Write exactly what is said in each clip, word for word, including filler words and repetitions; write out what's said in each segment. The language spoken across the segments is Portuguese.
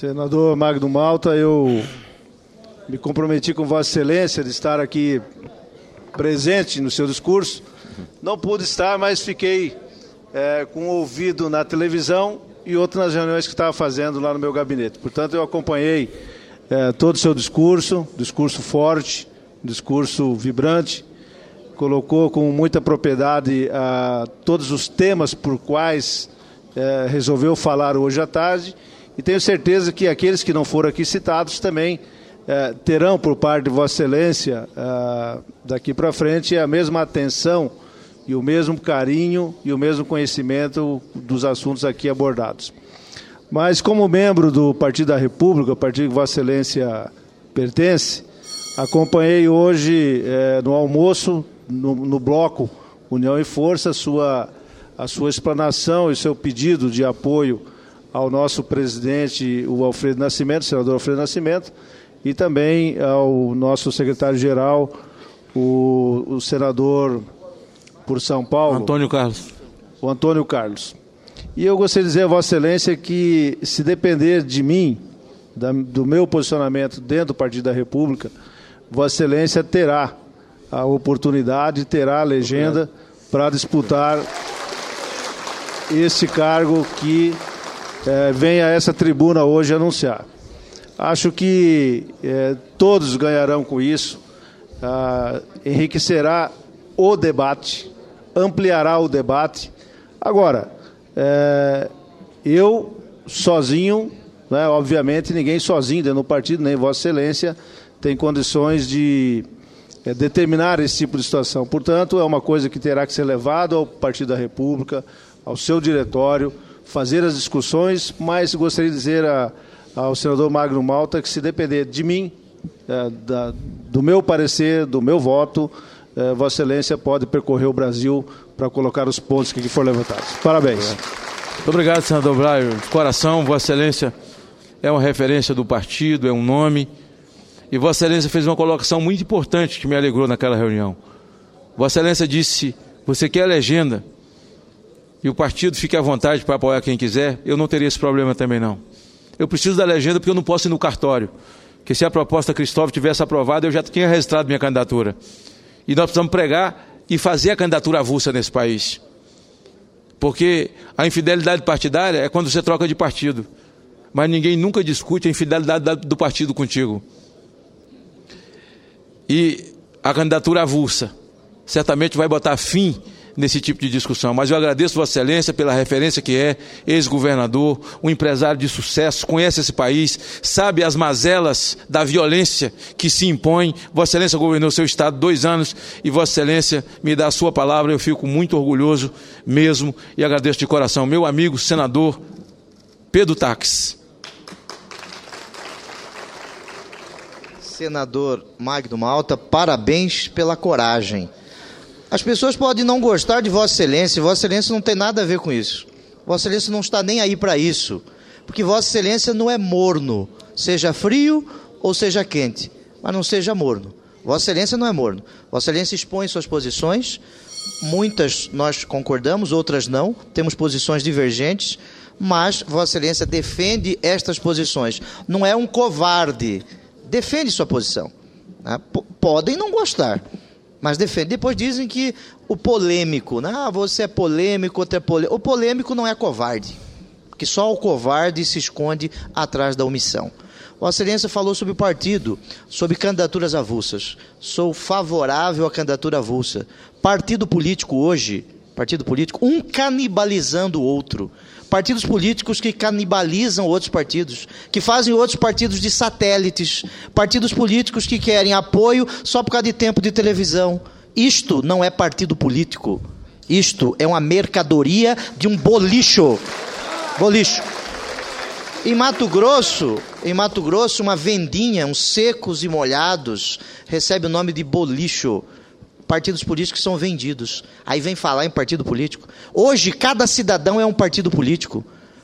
Senador Magno Malta, eu me comprometi com Vossa Excelência de estar aqui presente no seu discurso. Não pude estar, mas fiquei é, com o ouvido na televisão e outro nas reuniões que estava fazendo lá no meu gabinete. Portanto, eu acompanhei é, todo o seu discurso, discurso forte, discurso vibrante, colocou com muita propriedade ah, todos os temas por quais eh, resolveu falar hoje à tarde, e tenho certeza que aqueles que não foram aqui citados também eh, terão por parte de Vossa Excelência ah, daqui para frente a mesma atenção e o mesmo carinho e o mesmo conhecimento dos assuntos aqui abordados. Mas como membro do Partido da República, o partido que Vossa Excelência pertence, acompanhei hoje eh, no almoço, no, no bloco União e Força, a sua, a sua explanação e seu pedido de apoio ao nosso presidente, o Alfredo Nascimento, o senador Alfredo Nascimento, e também ao nosso secretário-geral, o, o senador por São Paulo, Antônio Carlos. O Antônio Carlos. E eu gostaria de dizer a Vossa Excelência que, se depender de mim, da, do meu posicionamento dentro do Partido da República, Vossa Excelência terá a oportunidade, terá a legenda para disputar esse cargo que eh, vem a essa tribuna hoje anunciar. Acho que eh, todos ganharão com isso, ah, enriquecerá o debate, ampliará o debate. Agora, eh, eu sozinho, né, obviamente ninguém sozinho dentro do partido, nem Vossa Excelência, tem condições de é, determinar esse tipo de situação. Portanto, é uma coisa que terá que ser levada ao Partido da República, ao seu diretório, fazer as discussões, mas gostaria de dizer a, ao senador Magno Malta que, se depender de mim, é, da, do meu parecer, do meu voto, é, Vossa Excelência pode percorrer o Brasil para colocar os pontos que aqui foram levantados. Parabéns. Muito obrigado, senador Braio. De coração, Vossa Excelência é uma referência do partido, é um nome. E Vossa Excelência fez uma colocação muito importante que me alegrou naquela reunião. Vossa Excelência disse: você quer a legenda e o partido fique à vontade para apoiar quem quiser, eu não teria esse problema também não. Eu preciso da legenda porque eu não posso ir no cartório. Porque se a proposta Cristóvão tivesse aprovada, eu já tinha registrado minha candidatura. E nós precisamos pregar e fazer a candidatura avulsa nesse país. Porque a infidelidade partidária é quando você troca de partido. Mas ninguém nunca discute a infidelidade do partido contigo. E a candidatura avulsa certamente vai botar fim nesse tipo de discussão. Mas eu agradeço Vossa Excelência pela referência que é, ex-governador, um empresário de sucesso, conhece esse país, sabe as mazelas da violência que se impõe. Vossa Excelência governou seu estado dois anos e Vossa Excelência me dá a sua palavra, eu fico muito orgulhoso mesmo e agradeço de coração. Meu amigo senador Pedro Taques. Senador Magno Malta, parabéns pela coragem. As pessoas podem não gostar de Vossa Excelência, Vossa Excelência não tem nada a ver com isso. Vossa Excelência não está nem aí para isso, porque Vossa Excelência não é morno, seja frio ou seja quente, mas não seja morno. Vossa Excelência não é morno. Vossa Excelência expõe suas posições, muitas nós concordamos, outras não, temos posições divergentes, mas Vossa Excelência defende estas posições. Não é um covarde. Defende sua posição. Né? P- podem não gostar, mas defende. Depois dizem que o polêmico, né? Ah, você é polêmico, outro é polêmico. O polêmico não é covarde, porque só o covarde se esconde atrás da omissão. Vossa Excelência falou sobre o partido, sobre candidaturas avulsas. Sou favorável à candidatura avulsa. Partido político hoje, partido político, um canibalizando o outro. Partidos políticos que canibalizam outros partidos, que fazem outros partidos de satélites, partidos políticos que querem apoio só por causa de tempo de televisão. Isto não é partido político. Isto é uma mercadoria de um bolicho. Bolicho. Em Mato Grosso, em Mato Grosso, uma vendinha, uns secos e molhados, recebe o nome de bolicho. Partidos políticos são vendidos. Aí vem falar em partido político. Hoje, cada cidadão é um partido político.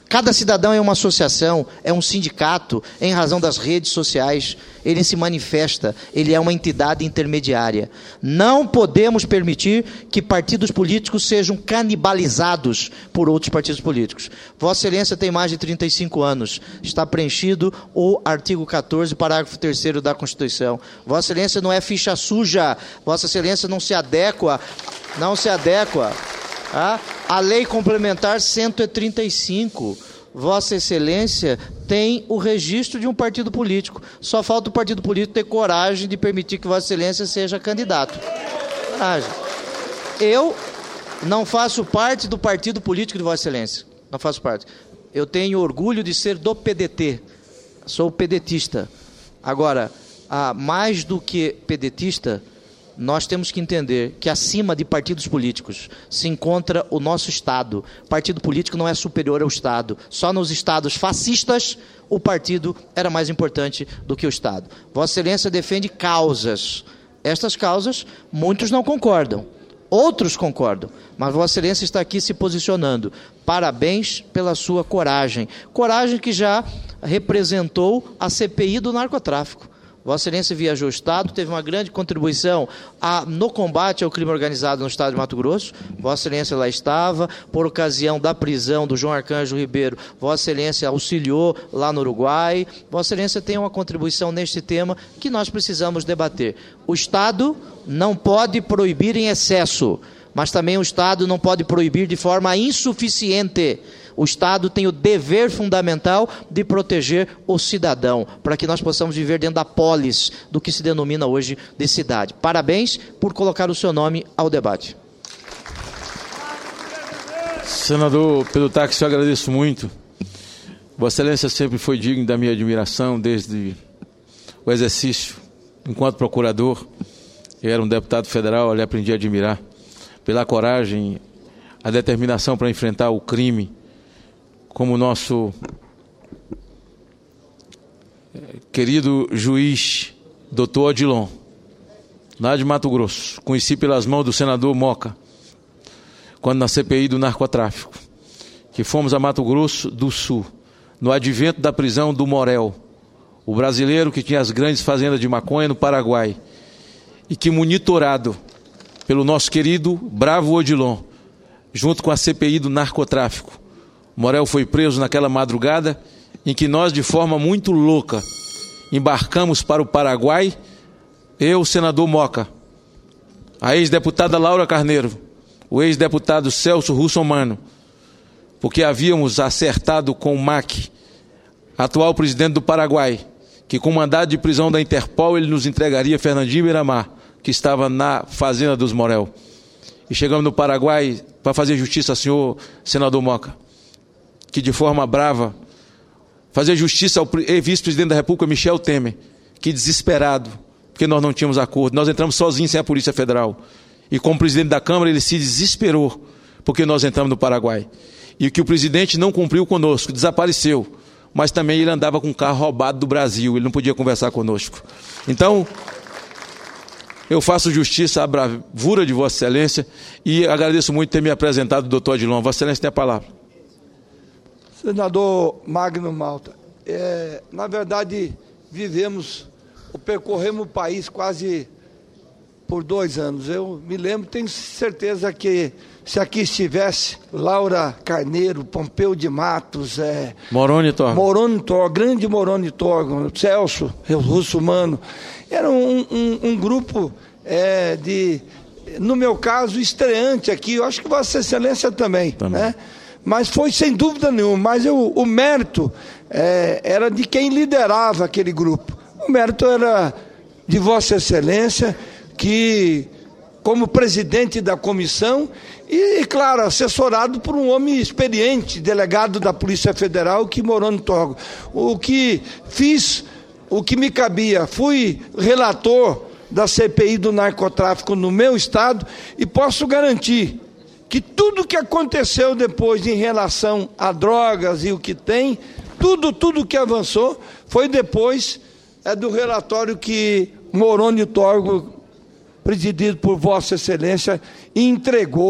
Cada cidadão é uma associação, é um sindicato, em razão das redes sociais, ele se manifesta, ele é uma entidade intermediária. Não podemos permitir que partidos políticos sejam canibalizados por outros partidos políticos. Vossa Excelência tem mais de trinta e cinco anos, está preenchido o artigo quatorze, parágrafo terceiro da Constituição. Vossa Excelência não é ficha suja, Vossa Excelência não se adequa, não se adequa. Ah, a lei complementar cento e trinta e cinco, Vossa Excelência tem o registro de um partido político. Só falta o partido político ter coragem de permitir que Vossa Excelência seja candidato. Coragem. Eu não faço parte do partido político de Vossa Excelência. Não faço parte. Eu tenho orgulho de ser do P D T. Sou pedetista. Agora, ah, mais do que pedetista, nós temos que entender que acima de partidos políticos se encontra o nosso Estado. Partido político não é superior ao Estado. Só nos estados fascistas o partido era mais importante do que o Estado. Vossa Excelência defende causas. Estas causas, muitos não concordam. Outros concordam. Mas Vossa Excelência está aqui se posicionando. Parabéns pela sua coragem. Coragem que já representou a C P I do narcotráfico. Vossa Excelência viajou ao Estado, teve uma grande contribuição a, no combate ao crime organizado no Estado de Mato Grosso. Vossa Excelência lá estava, por ocasião da prisão do João Arcanjo Ribeiro, Vossa Excelência auxiliou lá no Uruguai. Vossa Excelência tem uma contribuição neste tema que nós precisamos debater. O Estado não pode proibir em excesso, mas também o Estado não pode proibir de forma insuficiente. O Estado tem o dever fundamental de proteger o cidadão, para que nós possamos viver dentro da polis do que se denomina hoje de cidade. Parabéns por colocar o seu nome ao debate. Senador Pedro Táxi, eu agradeço muito. Vossa Excelência sempre foi digno da minha admiração desde o exercício enquanto procurador. Eu era um deputado federal, eu aprendi a admirar pela coragem, a determinação para enfrentar o crime, como o nosso querido juiz, doutor Odilon, lá de Mato Grosso. Conheci pelas mãos do senador Moca, quando na C P I do narcotráfico, que fomos a Mato Grosso do Sul, no advento da prisão do Morel, o brasileiro que tinha as grandes fazendas de maconha no Paraguai, e que, monitorado pelo nosso querido bravo Odilon, junto com a C P I do narcotráfico, Morel foi preso naquela madrugada em que nós, de forma muito louca, embarcamos para o Paraguai, eu, o senador Moca, a ex-deputada Laura Carneiro, o ex-deputado Celso Russomano, porque havíamos acertado com o M A C, atual presidente do Paraguai, que com mandado de prisão da Interpol ele nos entregaria Fernandinho Miramar, que estava na fazenda dos Morel. E chegamos no Paraguai para fazer justiça ao senhor senador Moca, que de forma brava, fazer justiça ao vice-presidente da República, Michel Temer, que desesperado, porque nós não tínhamos acordo, nós entramos sozinhos sem a Polícia Federal, e como presidente da Câmara ele se desesperou, porque nós entramos no Paraguai, e que o presidente não cumpriu conosco, desapareceu, mas também ele andava com um carro roubado do Brasil, ele não podia conversar conosco. Então, eu faço justiça à bravura de Vossa Excelência, e agradeço muito ter me apresentado o doutor Odilon. Vossa Excelência tem a palavra. Senador Magno Malta, é, na verdade vivemos, ou percorremos o país quase por dois anos. Eu me lembro, tenho certeza que se aqui estivesse Laura Carneiro, Pompeu de Matos, é, Moroni Torgo, Moroni Torgo, grande Moroni Torgo, Celso Russomano, era um, um, um grupo é, de, no meu caso, estreante aqui, eu acho que Vossa Excelência também, também. né? Mas foi sem dúvida nenhuma, mas eu, o mérito é, era de quem liderava aquele grupo. O mérito era de Vossa Excelência, que, como presidente da comissão, e, claro, assessorado por um homem experiente, delegado da Polícia Federal, que morou no Togo. O que fiz, o que me cabia, fui relator da C P I do narcotráfico no meu estado, e posso garantir que tudo que aconteceu depois em relação a drogas e o que tem, tudo, tudo que avançou, foi depois é, do relatório que Moroni Torgo, presidido por Vossa Excelência, entregou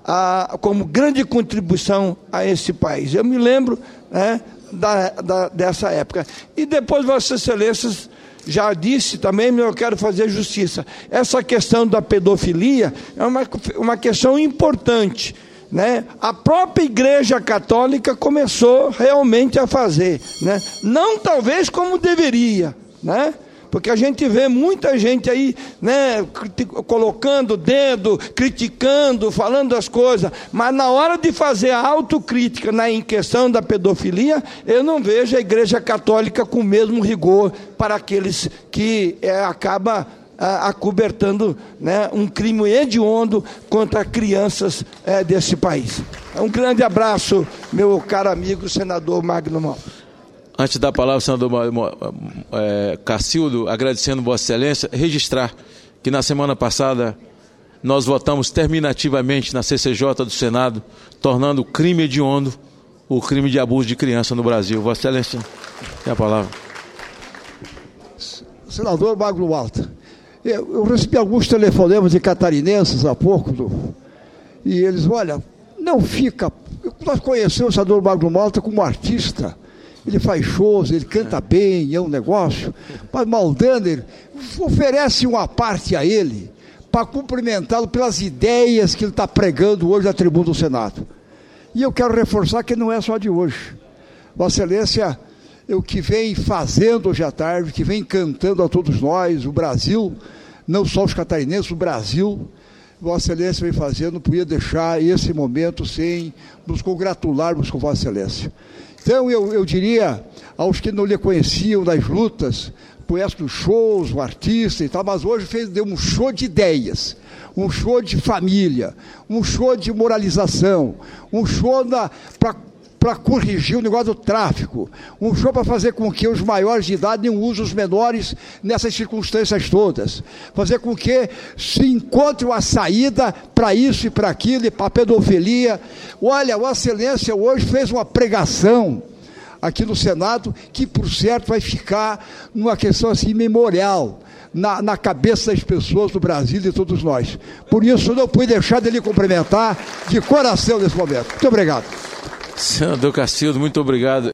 a, como grande contribuição a esse país. Eu me lembro, né, da, da, dessa época. E depois, Vossas Excelências já disse também, mas eu quero fazer justiça. Essa questão da pedofilia é uma, uma questão importante, né? A própria Igreja Católica começou realmente a fazer, né? Não talvez como deveria, né? Porque a gente vê muita gente aí, né, colocando o dedo, criticando, falando as coisas, mas na hora de fazer a autocrítica na em questão da pedofilia, eu não vejo a Igreja Católica com o mesmo rigor para aqueles que é, acaba a, acobertando, né, um crime hediondo contra crianças é, desse país. Um grande abraço, meu caro amigo senador Magno Malta. Antes da palavra, senador é, Cacildo, agradecendo Vossa Excelência, registrar que na semana passada nós votamos terminativamente na C C J do Senado, tornando o crime hediondo o crime de abuso de criança no Brasil. Vossa Excelência, tem a palavra. Senador Magno Malta, eu, eu recebi alguns telefonemas de catarinenses há pouco, do, e eles, olha, não fica... Nós conhecemos o senador Magno Malta como artista. Ele faz shows, ele canta bem, é um negócio, mas Maldaner oferece uma parte a ele para cumprimentá-lo pelas ideias que ele está pregando hoje na tribuna do Senado. E eu quero reforçar que não é só de hoje. Vossa Excelência, o que vem fazendo hoje à tarde, que vem cantando a todos nós, o Brasil, não só os catarinenses, o Brasil, Vossa Excelência vem fazendo, não podia deixar esse momento sem nos congratularmos com Vossa Excelência. Então, eu, eu diria aos que não lhe conheciam das lutas, conhece dos shows, o artista e tal, mas hoje fez, deu um show de ideias, um show de família, um show de moralização, um show para corrigir o negócio do tráfico, um show para fazer com que os maiores de idade não usem os menores nessas circunstâncias todas, fazer com que se encontre uma saída para isso e para aquilo, e para a pedofilia. Olha, Vossa Excelência hoje fez uma pregação aqui no Senado, que por certo vai ficar numa questão assim memorial, na, na cabeça das pessoas do Brasil e de todos nós. Por isso, não pude deixar de lhe cumprimentar de coração nesse momento. Muito obrigado. Senador Cacildo, muito obrigado.